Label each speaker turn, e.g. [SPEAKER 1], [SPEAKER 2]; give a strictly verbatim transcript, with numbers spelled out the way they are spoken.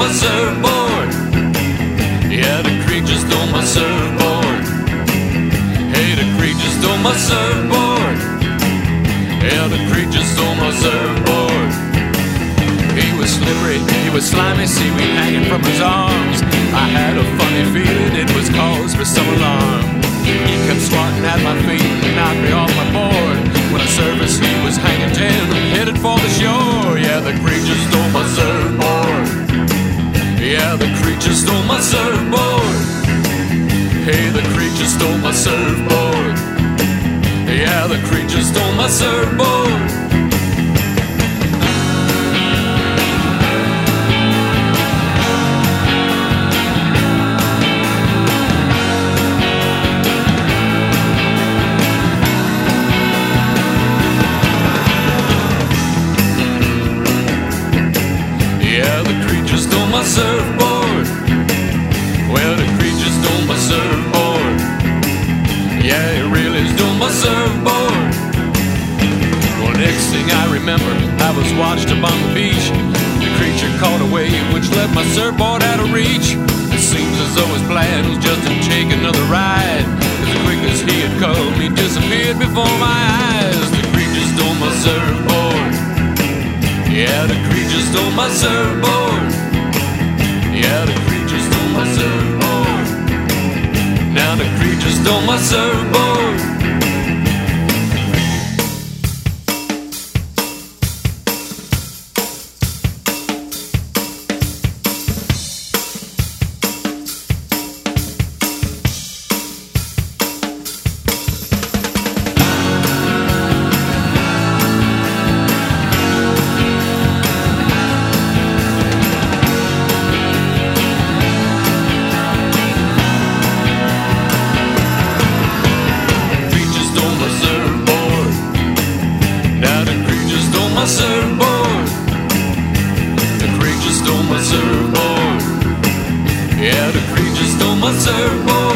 [SPEAKER 1] my surfboard. Yeah, the creature stole my surfboard. Hey, the creature stole my surfboard. Yeah, the creature stole my surfboard. He was slippery, he was slimy, seaweed hanging from his arms. I had a funny feeling it was cause for some alarm. He kept swatting at my feet and knocked me off my board. When I surfaced, he was hanging ten, headed for the shore. Yeah, the creature stole my surfboard. Yeah, the creature stole my surfboard. Hey, the creature stole my surfboard. Yeah, the creature stole my surfboard. My surfboard. Well, the creature stole my surfboard. Yeah, he really stole my surfboard. Well, next thing I remember, I was washed up on the beach. The creature caught a wave which left my surfboard out of reach. It seems as though his plan was just to take another ride. As quick as he had come, he disappeared before my eyes. The creature stole my surfboard. Yeah, the creature stole my surfboard. Yeah, the creature stole my surfboard. Now the creature stole my surfboard. My surfboard. The creature stole my surfboard. Yeah, the creature stole my surfboard.